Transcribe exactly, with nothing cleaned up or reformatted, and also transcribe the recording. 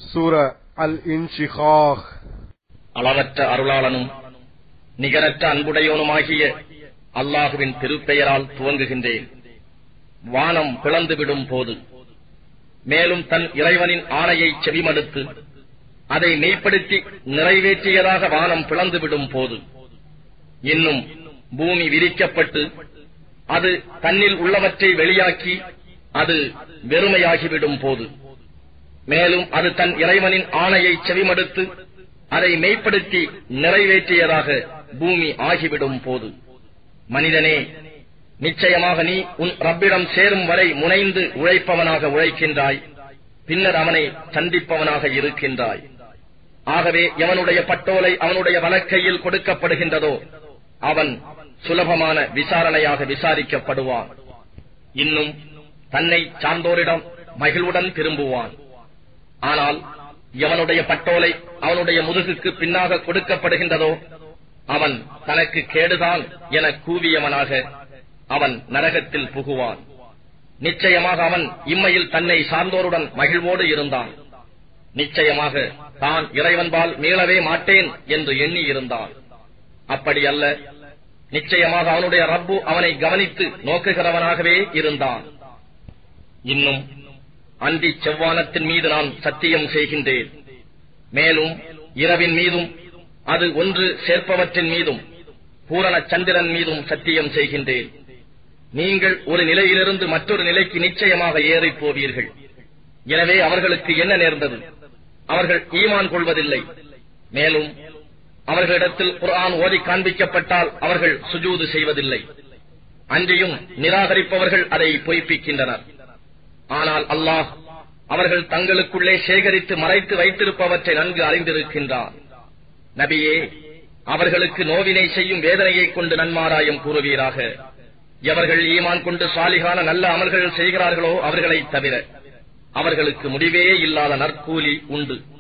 சூரா அல் இன்ஷிகாக். அளவற்ற அருளாளனும் நிகரற்ற அன்புடையோனுமாகிய அல்லாஹுவின் திருப்பெயரால் துவங்குகின்றேன். வானம் பிளந்துவிடும் போது, மேலும் தன் இறைவனின் ஆணையை செவிமடுத்து அதை மெய்ப்படுத்தி நிறைவேற்றியதாக வானம் பிளந்துவிடும் போது, இன்னும் பூமி விரிக்கப்பட்டு அது தன்னில் உள்ளவற்றை வெளியாக்கி அது வெறுமையாகிவிடும் போது, மேலும் அது தன் இறைவனின் ஆணையை செவிமடுத்து அதை மெய்ப்படுத்தி நிறைவேற்றியதாக பூமி ஆகிவிடும் போது, மனிதனே, நிச்சயமாக நீ உன் ரப்பிடம் சேரும் வரை முனைந்து உழைப்பவனாக உழைக்கின்றாய், பின்னர் அவனை சந்திப்பவனாக இருக்கின்றாய். ஆகவே எவனுடைய பட்டோலை அவனுடைய வலக்கையில் கொடுக்கப்படுகின்றதோ அவன் சுலபமான விசாரணையாக விசாரிக்கப்படுவான். இன்னும் தன்னை சார்ந்தோரிடம் மகிழ்வுடன் திரும்புவான். ஆனால் எவனுடைய பட்டோலை அவனுடைய முதுகுக்கு பின்னாக கொடுக்கப்படுகின்றதோ அவன் தனக்கு கேடுதான் என கூவியவனாக அவன் நரகத்தில் புகுவான். நிச்சயமாக அவன் இம்மையில் தன்னை சார்ந்தோருடன் மகிழ்வோடு இருந்தான். நிச்சயமாக தான் இறைவன்பால் மீளவே மாட்டேன் என்று எண்ணி இருந்தான். அப்படி அல்ல, நிச்சயமாக அவனுடைய ரப்பு அவனை கவனித்து நோக்குகிறவனாகவே இருந்தான். இன்னும் அந்தி செவ்வானத்தின் மீது நான் சத்தியம் செய்கின்றேன், மேலும் இரவின் மீதும் அது ஒன்று சேர்ப்பவற்றின் மீதும் பூரண சந்திரன் மீதும் சத்தியம் செய்கின்றேன். நீங்கள் ஒரு நிலையிலிருந்து மற்றொரு நிலைக்கு நிச்சயமாக ஏறிப் போவீர்கள். எனவே அவர்களுக்கு என்ன நேர்ந்தது? அவர்கள் ஈமான் கொள்வதில்லை. மேலும் அவர்களிடத்தில் குர்ஆன் ஓதி காண்பிக்கப்பட்டால் அவர்கள் சுஜூது செய்வதில்லை. அன்றியும் நிராகரிப்பவர்கள் அதை பொய்ப்பிக்கின்றனர். ஆனால் அல்லாஹ் அவர்கள் தங்களுக்குள்ளே சேகரித்து மறைத்து வைத்திருப்பவற்றை நன்கு அறிந்திருக்கின்றார். நபியே, அவர்களுக்கு நோவினை செய்யும் வேதனையை கொண்டு நன்மாராயம் கூறுவீராக. எவர்கள் ஈமான் கொண்டு சாலிகான நல்ல அமல்கள் செய்கிறார்களோ அவர்களைத் தவிர அவர்களுக்கு முடிவே இல்லாத நற்கூலி உண்டு.